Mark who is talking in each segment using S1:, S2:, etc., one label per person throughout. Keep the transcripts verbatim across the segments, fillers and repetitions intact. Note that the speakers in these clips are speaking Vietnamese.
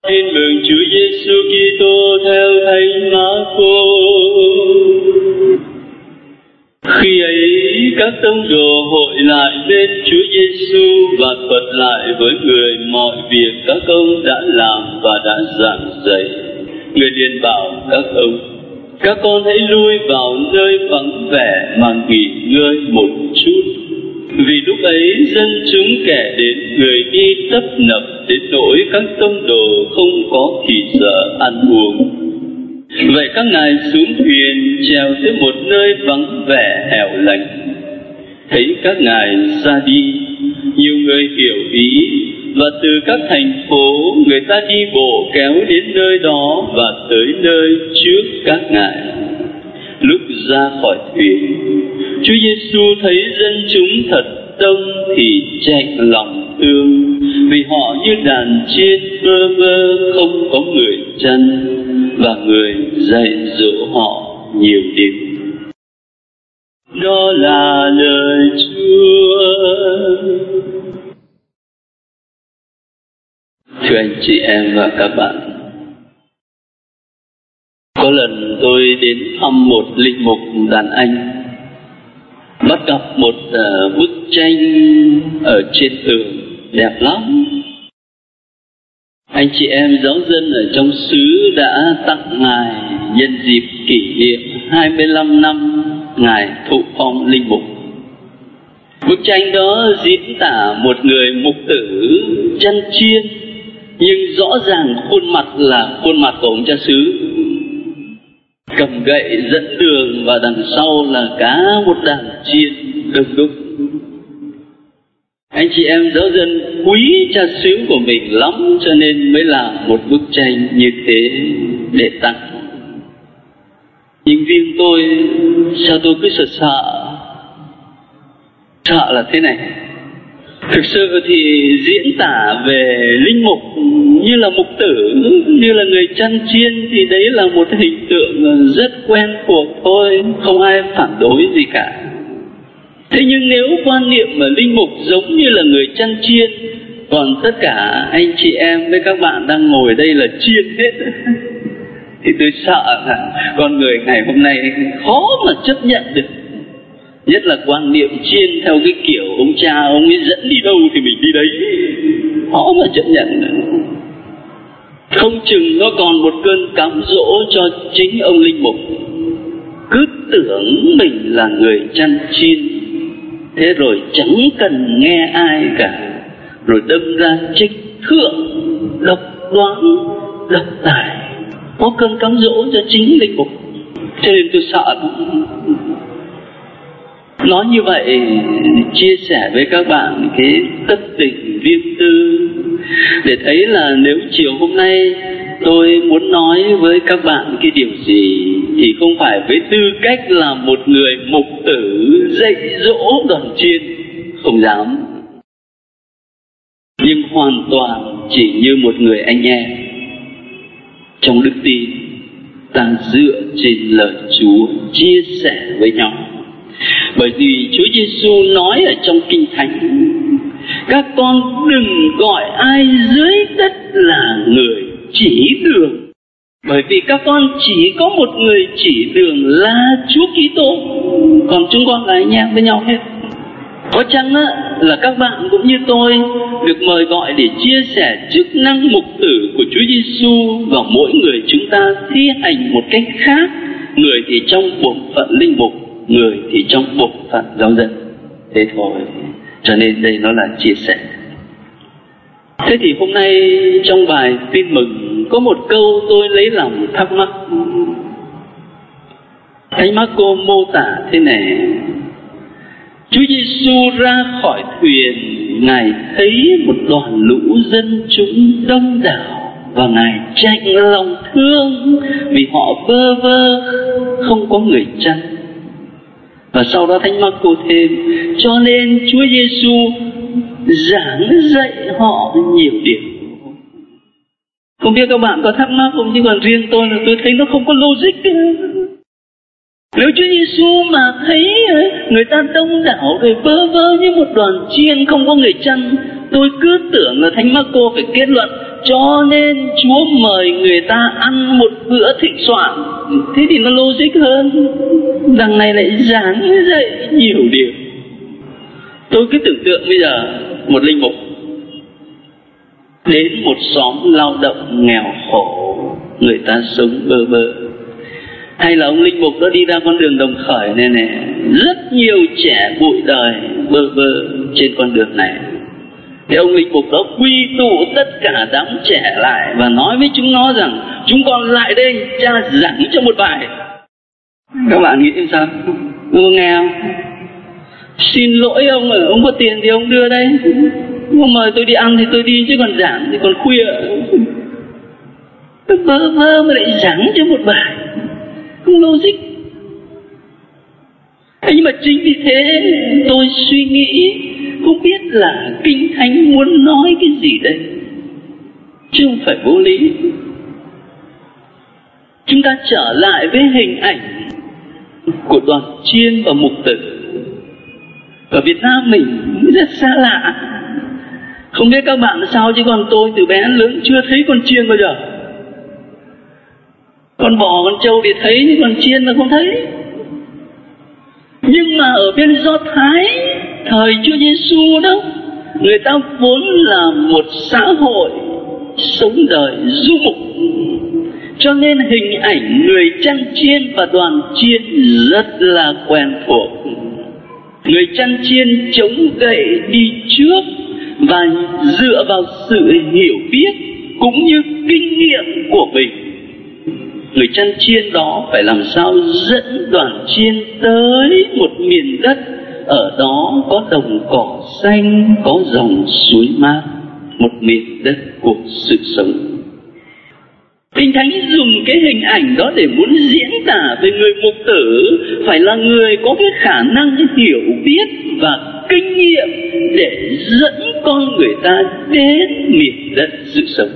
S1: Tin mừng Chúa Giêsu Kitô theo Thánh Mác-cô. Khi ấy các tông đồ hội lại bên Chúa Giêsu và thuật lại với người mọi việc các ông đã làm và đã giảng dạy. Người liền bảo các ông: các con hãy lui vào nơi vắng vẻ mà nghỉ ngơi một chút. Vì lúc ấy dân chúng kẻ đến người đi tấp nập đến nỗi các tông đồ không có thì giờ ăn uống. Vậy các ngài xuống thuyền trèo tới một nơi vắng vẻ hẻo lánh. Thấy các ngài ra đi, nhiều người hiểu ý, và từ các thành phố người ta đi bộ kéo đến nơi đó và tới nơi trước các ngài. Lúc ra khỏi thuyền, Chúa Giêsu thấy dân chúng thật đông thì chạnh lòng thương, vì họ như đàn chiên bơ vơ không có người chăn, và người dạy dỗ họ nhiều điều. Đó là lời Chúa. Thưa anh chị em và các bạn, có lần tôi đến thăm một linh mục đàn anh, bắt gặp một uh, bức tranh ở trên tường đẹp lắm. Anh chị em giáo dân ở trong xứ đã tặng ngài nhân dịp kỷ niệm hai mươi lăm năm ngài thụ phong linh mục. Bức tranh đó diễn tả một người mục tử chăn chiên, nhưng rõ ràng khuôn mặt là khuôn mặt của ông cha xứ, cầm gậy dẫn đường, và đằng sau là cả một đàn chiên đông đúc. Anh chị em giáo dân quý cha xứ của mình lắm, cho nên mới làm một bức tranh như thế để tặng. Nhưng riêng tôi, sao tôi cứ sợ sợ Sợ là thế này. Thực sự thì diễn tả về linh mục như là mục tử, như là người chăn chiên, thì đấy là một hình tượng rất quen thuộc thôi, không ai phản đối gì cả. Thế nhưng nếu quan niệm mà linh mục giống như là người chăn chiên, còn tất cả anh chị em với các bạn đang ngồi đây là chiên hết, thì tôi sợ là con người ngày hôm nay khó mà chấp nhận được. Nhất là quan niệm chiên theo cái kiểu ông cha ông ấy dẫn đi đâu thì mình đi đấy, khó mà chấp nhận được. Không chừng nó còn một cơn cám dỗ cho chính ông linh mục, cứ tưởng mình là người chăn chiên, thế rồi chẳng cần nghe ai cả, rồi đâm ra trích thượng, độc đoán, độc tài, có cơn cám dỗ cho chính linh mục. Cho nên tôi sợ lắm. Nói như vậy, chia sẻ với các bạn cái tâm tình riêng tư, để thấy là nếu chiều hôm nay tôi muốn nói với các bạn cái điều gì, thì không phải với tư cách là một người mục tử dạy dỗ đoàn chiên, không dám, nhưng hoàn toàn chỉ như một người anh em trong đức tin, ta dựa trên lời Chúa chia sẻ với nhau. Bởi vì Chúa Giêsu nói ở trong Kinh Thánh: các con đừng gọi ai dưới đất là người chỉ đường, bởi vì các con chỉ có một người chỉ đường là Chúa Kitô, còn chúng con là anh em với nhau hết. Có chăng á, là các bạn cũng như tôi được mời gọi để chia sẻ chức năng mục tử của Chúa Giêsu, và mỗi người chúng ta thi hành một cách khác, người thì trong bổn phận linh mục, người thì trong bổn phận giáo dân. Thế thôi, cho nên đây nó là chia sẻ. Thế thì hôm nay trong bài tin mừng có một câu tôi lấy lòng thắc mắc. Thánh Mác-cô mô tả thế này: Chúa Giêsu ra khỏi thuyền, ngài thấy một đoàn lũ dân chúng đông đảo, và ngài chạnh lòng thương vì họ bơ vơ không có người chăn. Và sau đó Thánh Mác-cô thêm: cho nên Chúa Giêsu giảng dạy họ nhiều điều. Không biết các bạn có thắc mắc không, chứ còn riêng tôi là tôi thấy nó không có logic. Nếu Chúa Giêsu mà thấy người ta đông đảo rồi bơ vơ như một đoàn chiên không có người chăn, tôi cứ tưởng là Thánh Mác-cô phải kết luận cho nên Chúa mời người ta ăn một bữa thịnh soạn. Thế thì nó logic hơn. Đằng này lại giảng dạy nhiều điều. Tôi cứ tưởng tượng bây giờ một linh mục đến một xóm lao động nghèo khổ, người ta sống bơ vơ, hay là ông linh mục đó đi ra con đường Đồng Khởi này này, rất nhiều trẻ bụi đời bơ vơ trên con đường này. Thì ông linh mục đó quy tụ tất cả đám trẻ lại và nói với chúng nó rằng: chúng con lại đây, cha giảng cho một bài. Các bạn nghĩ sao? Ông nghe không? Xin lỗi ông, ông có tiền thì ông đưa đây, ông mời tôi đi ăn thì tôi đi, chứ còn giảng thì còn khuya. Tôi vơ vơ mà lại giảng cho một bài, không logic. Thế nhưng mà chính vì thế tôi suy nghĩ, không biết là Kinh Thánh muốn nói cái gì đây, chứ không phải vô lý. Chúng ta trở lại với hình ảnh của đoàn chiên và mục tử. Ở Việt Nam mình rất xa lạ. Không biết các bạn sao, chứ còn tôi từ bé lớn chưa thấy con chiên bao giờ. Con bò, con trâu thì thấy, nhưng con chiên là không thấy. Nhưng mà ở bên Do Thái thời Chúa Giêsu đó, người ta vốn là một xã hội sống đời du mục, cho nên hình ảnh người chăn chiên và đoàn chiên rất là quen thuộc. Người chăn chiên chống gậy đi trước và dựa vào sự hiểu biết cũng như kinh nghiệm của mình, người chăn chiên đó phải làm sao dẫn đoàn chiên tới một miền đất, ở đó có đồng cỏ xanh, có dòng suối mát, một miền đất của sự sống. Kinh Thánh dùng cái hình ảnh đó để muốn diễn tả về người mục tử phải là người có cái khả năng hiểu biết và kinh nghiệm để dẫn con người ta đến miền đất sự sống.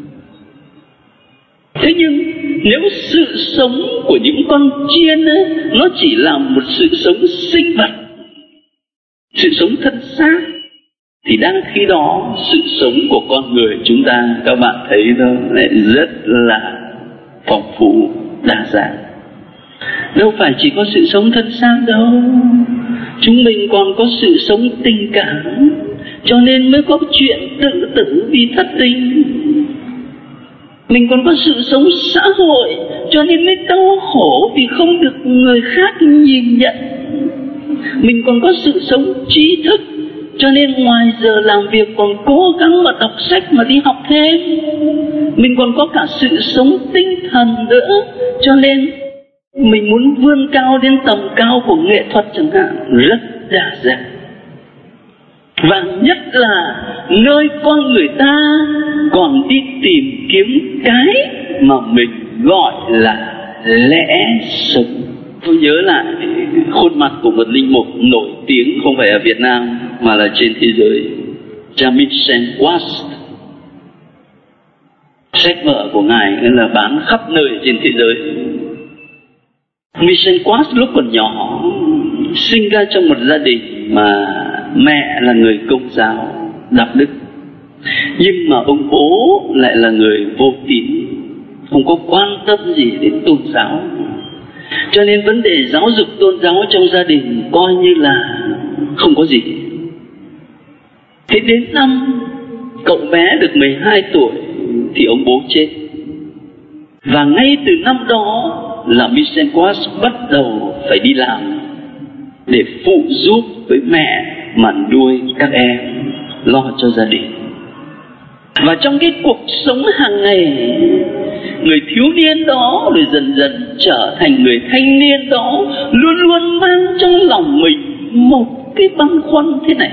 S1: Thế nhưng nếu sự sống của những con chiên ấy, nó chỉ là một sự sống sinh vật, sự sống thân xác, thì đang khi đó sự sống của con người chúng ta, các bạn thấy đó, lại rất là phong phú, đa dạng. Đâu phải chỉ có sự sống thân xác đâu, chúng mình còn có sự sống tình cảm, cho nên mới có chuyện tự tử vì thất tình. Mình còn có sự sống xã hội, cho nên mới đau khổ vì không được người khác nhìn nhận. Mình còn có sự sống trí thức, cho nên ngoài giờ làm việc còn cố gắng mà đọc sách mà đi học thêm. Mình còn có cả sự sống tinh thần nữa, cho nên mình muốn vươn cao đến tầm cao của nghệ thuật chẳng hạn, rất đa dạng. Và nhất là nơi con người ta còn đi tìm kiếm cái mà mình gọi là lẽ sống. Tôi nhớ lại khuôn mặt của một linh mục nổi tiếng không phải ở Việt Nam mà là trên thế giới, cha Michel Quast. Sách vở của ngài là bán khắp nơi trên thế giới. Michel Quast lúc còn nhỏ sinh ra trong một gia đình mà mẹ là người Công giáo đạo đức, nhưng mà ông bố lại là người vô tín, không có quan tâm gì đến tôn giáo. Cho nên vấn đề giáo dục tôn giáo trong gia đình coi như là không có gì. Thế đến năm cậu bé được mười hai tuổi thì ông bố chết. Và ngay từ năm đó là Michel Quast bắt đầu phải đi làm để phụ giúp với mẹ mà nuôi các em, lo cho gia đình. Và trong cái cuộc sống hàng ngày, người thiếu niên đó rồi dần dần trở thành người thanh niên đó luôn luôn mang trong lòng mình một cái băn khoăn thế này: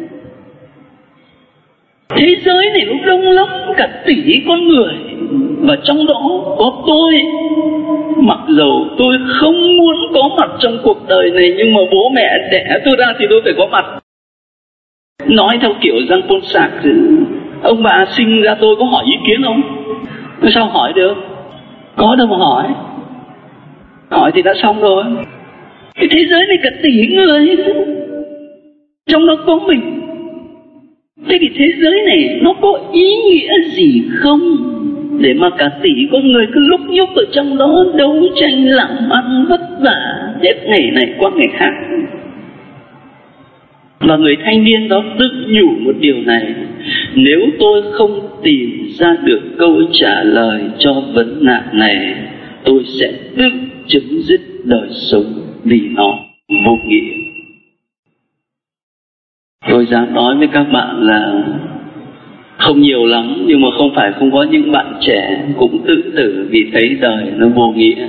S1: thế giới này nó đông lắm, cả tỷ con người, và trong đó có tôi. Mặc dầu tôi không muốn có mặt trong cuộc đời này, nhưng mà bố mẹ đẻ tôi ra thì tôi phải có mặt. Nói theo kiểu Jean-Paul Sartre, ông bà sinh ra tôi có hỏi ý kiến không? Sao hỏi được? Có đâu mà hỏi. Hỏi thì đã xong rồi. Cái thế giới này cả tỷ người, trong đó có mình. Thế thì thế giới này nó có ý nghĩa gì không, để mà cả tỷ con người cứ lúc nhúc ở trong đó đấu tranh làm ăn vất vả hết ngày này qua ngày khác. Và người thanh niên đó tự nhủ một điều này: nếu tôi không tìm ra được câu trả lời cho vấn nạn này, tôi sẽ tự chấm dứt đời sống vì nó vô nghĩa. Tôi dám nói với các bạn là không nhiều lắm, nhưng mà không phải không có những bạn trẻ cũng tự tử vì thấy đời nó vô nghĩa.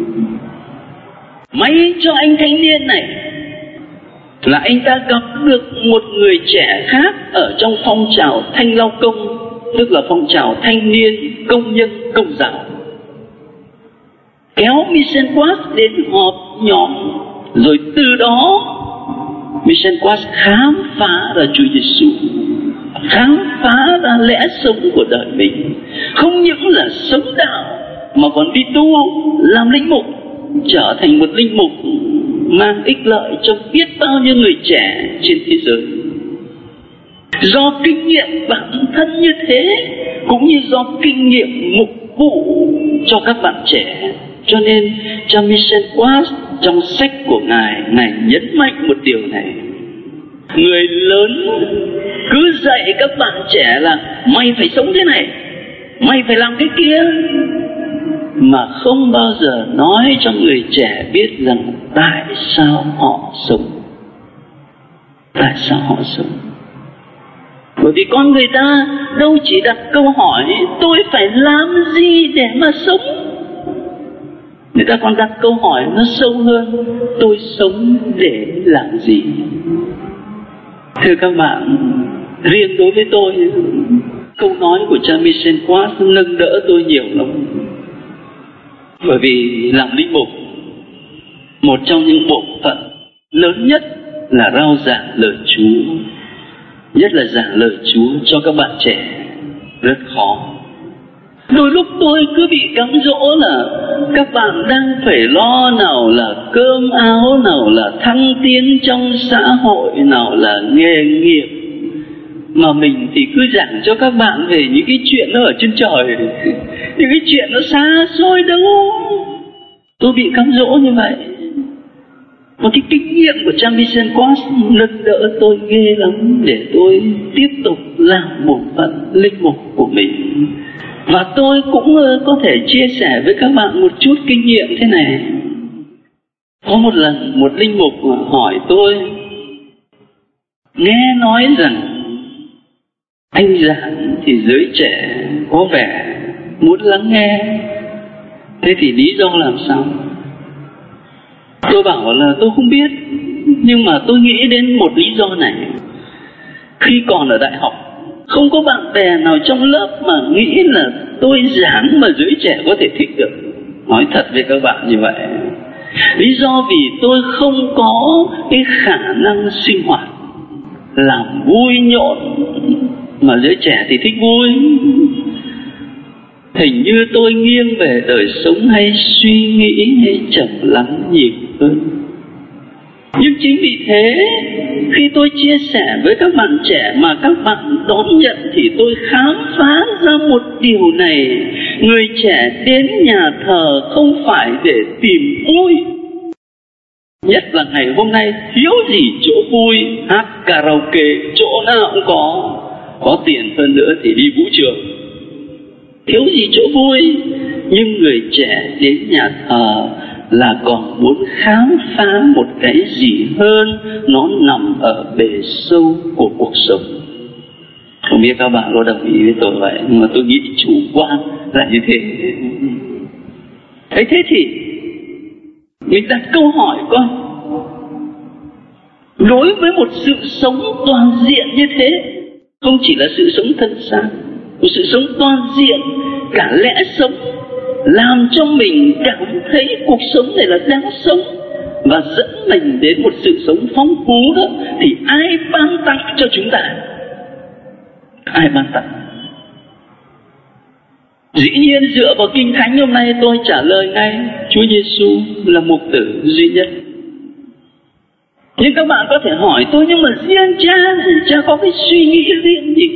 S1: May cho anh thanh niên này là anh ta gặp được một người trẻ khác ở trong phong trào thanh lao công, tức là phong trào thanh niên công nhân công giáo, kéo Michel Quast đến họp nhóm. Rồi từ đó Michel Quast khám phá ra Chúa Giêsu, khám phá ra lẽ sống của đời mình. Không những là sống đạo mà còn đi tu làm linh mục, trở thành một linh mục mang ích lợi cho biết bao nhiêu người trẻ trên thế giới. Do kinh nghiệm bản thân như thế, cũng như do kinh nghiệm mục vụ cho các bạn trẻ, cho nên cha Michel Quast trong sách của Ngài, Ngài nhấn mạnh một điều này: người lớn cứ dạy các bạn trẻ là mày phải sống thế này, mày phải làm cái kia, mà không bao giờ nói cho người trẻ biết rằng tại sao họ sống. Tại sao họ sống? Bởi vì con người ta đâu chỉ đặt câu hỏi tôi phải làm gì để mà sống, người ta còn đặt câu hỏi nó sâu hơn: tôi sống để làm gì? Thưa các bạn, riêng đối với tôi, câu nói của cha Michel Quast nâng đỡ tôi nhiều lắm. Bởi vì làm linh mục, một trong những bộ phận lớn nhất là rao giảng lời Chúa, nhất là giảng lời Chúa cho các bạn trẻ, rất khó. Đôi lúc tôi cứ bị cám dỗ là các bạn đang phải lo, nào là cơm áo, nào là thăng tiến trong xã hội, nào là nghề nghiệp, mà mình thì cứ giảng cho các bạn về những cái chuyện nó ở trên trời, những cái chuyện nó xa xôi đâu. Tôi bị cám dỗ như vậy. Một cái kinh nghiệm của cha Michel Quast nâng đỡ tôi ghê lắm để tôi tiếp tục làm một phận linh mục của mình. Và tôi cũng có thể chia sẻ với các bạn một chút kinh nghiệm thế này. Có một lần một linh mục hỏi tôi: nghe nói rằng anh giảng thì giới trẻ có vẻ muốn lắng nghe, thế thì lý do làm sao? Tôi bảo là tôi không biết, nhưng mà tôi nghĩ đến một lý do này. Khi còn ở đại học, không có bạn bè nào trong lớp mà nghĩ là tôi giảng mà giới trẻ có thể thích được. Nói thật với các bạn như vậy. Lý do vì tôi không có cái khả năng sinh hoạt, làm vui nhộn, mà giới trẻ thì thích vui. Hình như tôi nghiêng về đời sống hay suy nghĩ hay trầm lắng nhiều hơn. Nhưng chính vì thế, khi tôi chia sẻ với các bạn trẻ mà các bạn đón nhận, thì tôi khám phá ra một điều này: người trẻ đến nhà thờ không phải để tìm vui. Nhất là ngày hôm nay thiếu gì chỗ vui, hát karaoke chỗ nào cũng có, có tiền hơn nữa thì đi vũ trường, thiếu gì chỗ vui. Nhưng người trẻ đến nhà thờ là còn muốn khám phá một cái gì hơn, nó nằm ở bề sâu của cuộc sống. Không biết các bạn có đồng ý với tôi vậy, nhưng mà tôi nghĩ chủ quan là như thế. Thế thế thì mình đặt câu hỏi coi, đối với một sự sống toàn diện như thế, không chỉ là sự sống thân xác, một sự sống toàn diện, cả lẽ sống, làm cho mình cảm thấy cuộc sống này là đáng sống và dẫn mình đến một sự sống phong phú đó, thì ai ban tặng cho chúng ta? Ai ban tặng? Dĩ nhiên dựa vào Kinh Thánh hôm nay tôi trả lời ngay: Chúa Giêsu là mục tử duy nhất. Nhưng các bạn có thể hỏi tôi, nhưng mà riêng cha, cha có cái suy nghĩ riêng gì?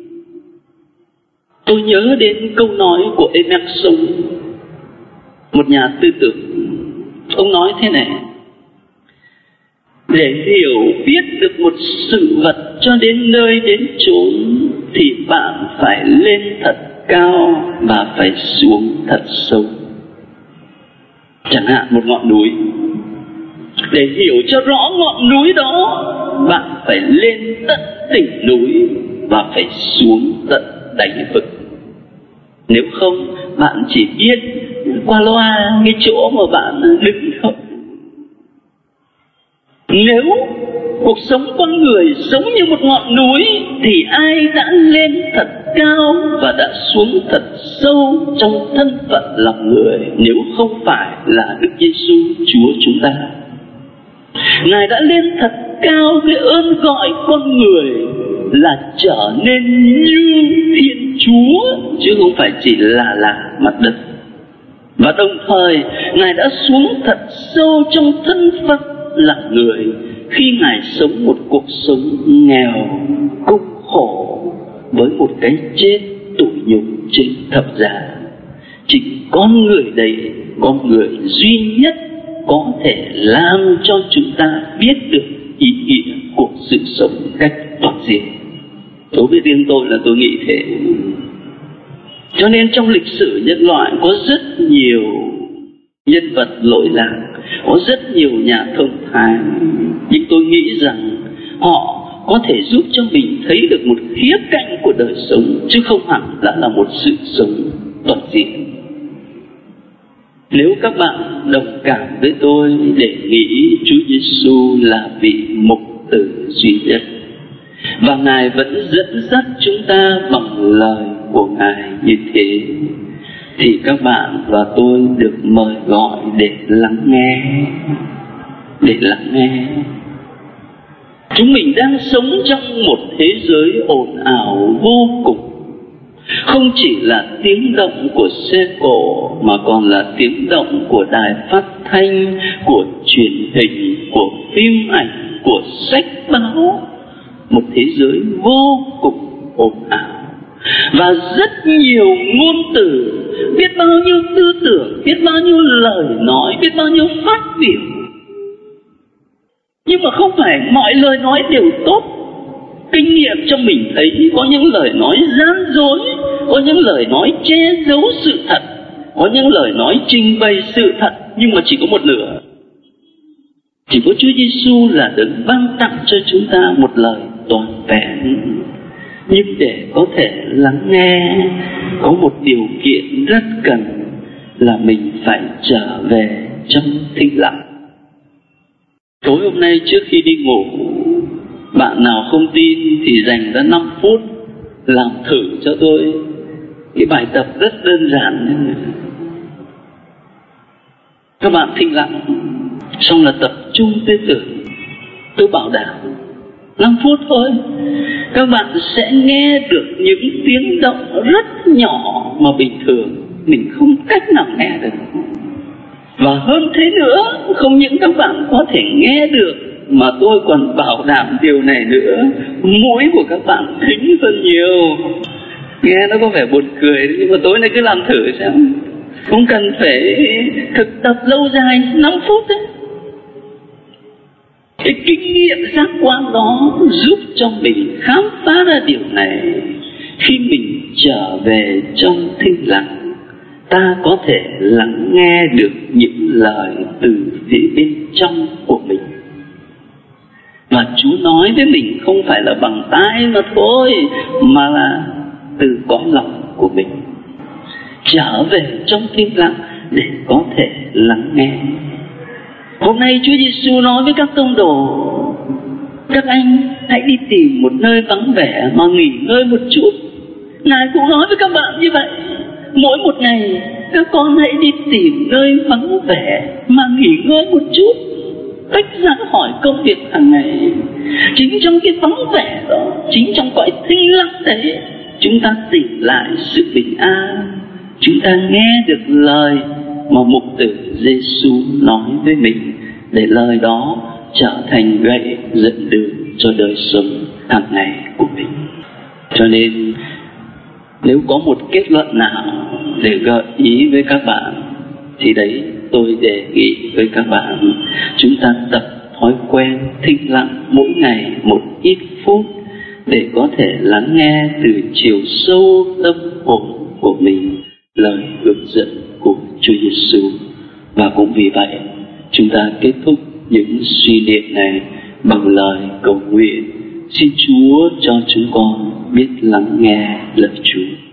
S1: Tôi nhớ đến câu nói của Emerson, một nhà tư tưởng. Ông nói thế này: để hiểu biết được một sự vật cho đến nơi đến chốn thì bạn phải lên thật cao và phải xuống thật sâu. Chẳng hạn một ngọn núi, để hiểu cho rõ ngọn núi đó, bạn phải lên tận đỉnh núi và phải xuống tận đáy vực. Nếu không, bạn chỉ biết qua loa cái chỗ mà bạn đứng thôi. Nếu cuộc sống con người giống như một ngọn núi thì ai đã lên thật cao và đã xuống thật sâu trong thân phận làm người nếu không phải là Đức Giêsu Chúa chúng ta. Ngài đã lên thật cao với ơn gọi con người là trở nên như Thiên Chúa, chứ không phải chỉ là là mặt đất. Và đồng thời Ngài đã xuống thật sâu trong thân phận là người khi Ngài sống một cuộc sống nghèo, cực khổ, với một cái chết tủi nhục trên thập giá. Chính con người đấy, con người duy nhất có thể làm cho chúng ta biết được ý nghĩa của sự sống cách toàn diện. Đối với riêng tôi là tôi nghĩ thế. Cho nên trong lịch sử nhân loại có rất nhiều nhân vật lỗi lạc, có rất nhiều nhà thông thái, nhưng tôi nghĩ rằng họ có thể giúp cho mình thấy được một khía cạnh của đời sống, chứ không hẳn đã là một sự sống toàn diện. Nếu các bạn đồng cảm với tôi để nghĩ Chúa Giêsu là vị mục tử duy nhất, và Ngài vẫn dẫn dắt chúng ta bằng lời của Ngài như thế, thì các bạn và tôi được mời gọi để lắng nghe, để lắng nghe. Chúng mình đang sống trong một thế giới ồn ào vô cùng. Không chỉ là tiếng động của xe cộ, mà còn là tiếng động của đài phát thanh, của truyền hình, của phim ảnh, của sách báo. Một thế giới vô cùng ồn ào, và rất nhiều ngôn từ, biết bao nhiêu tư tưởng, biết bao nhiêu lời nói, biết bao nhiêu phát biểu. Nhưng mà không phải mọi lời nói đều tốt. Kinh nghiệm cho mình thấy có những lời nói gian dối, có những lời nói che giấu sự thật, có những lời nói trình bày sự thật nhưng mà chỉ có một nửa. Chỉ có Chúa Giêsu là đấng ban tặng cho chúng ta một lời toàn vẹn. Nhưng để có thể lắng nghe, có một điều kiện rất cần là mình phải trở về trong thinh lặng. Tối hôm nay trước khi đi ngủ, bạn nào không tin thì dành ra năm phút làm thử cho tôi cái bài tập rất đơn giản. Các bạn thinh lặng, xong là tập trung tư tưởng. Tôi bảo đảm năm phút thôi, các bạn sẽ nghe được những tiếng động rất nhỏ mà bình thường mình không cách nào nghe được. Và hơn thế nữa, không những các bạn có thể nghe được, mà tôi còn bảo đảm điều này nữa, mũi của các bạn thính hơn nhiều. Nghe nó có vẻ buồn cười, nhưng mà tối nay cứ làm thử xem. Không cần phải thực tập lâu dài, năm phút đấy. Cái kinh nghiệm giác quan đó giúp cho mình khám phá ra điều này. Khi mình trở về trong thinh lặng, ta có thể lắng nghe được những lời từ phía bên trong của mình. Và Chúa nói với mình không phải là bằng tai mà thôi, mà là từ cõi lòng của mình. Trở về trong thinh lặng để có thể lắng nghe. Hôm nay Chúa Giêsu nói với các tông đồ: các anh hãy đi tìm một nơi vắng vẻ mà nghỉ ngơi một chút. Ngài cũng nói với các bạn như vậy. Mỗi một ngày các con hãy đi tìm nơi vắng vẻ mà nghỉ ngơi một chút, tách ra khỏi công việc hàng ngày. Chính trong cái vắng vẻ đó, chính trong cõi thinh lặng đấy, chúng ta tìm lại sự bình an. Chúng ta nghe được lời mà mục tử Giêsu nói với mình, để lời đó trở thành gậy dẫn đường cho đời sống hàng ngày của mình. Cho nên nếu có một kết luận nào để gợi ý với các bạn thì đấy, tôi đề nghị với các bạn chúng ta tập thói quen thinh lặng mỗi ngày một ít phút để có thể lắng nghe từ chiều sâu tâm hồn của mình lời hướng dẫn của Chúa Giêsu. Và cũng vì vậy chúng ta kết thúc những suy niệm này bằng lời cầu nguyện: xin Chúa cho chúng con biết lắng nghe lời Chúa.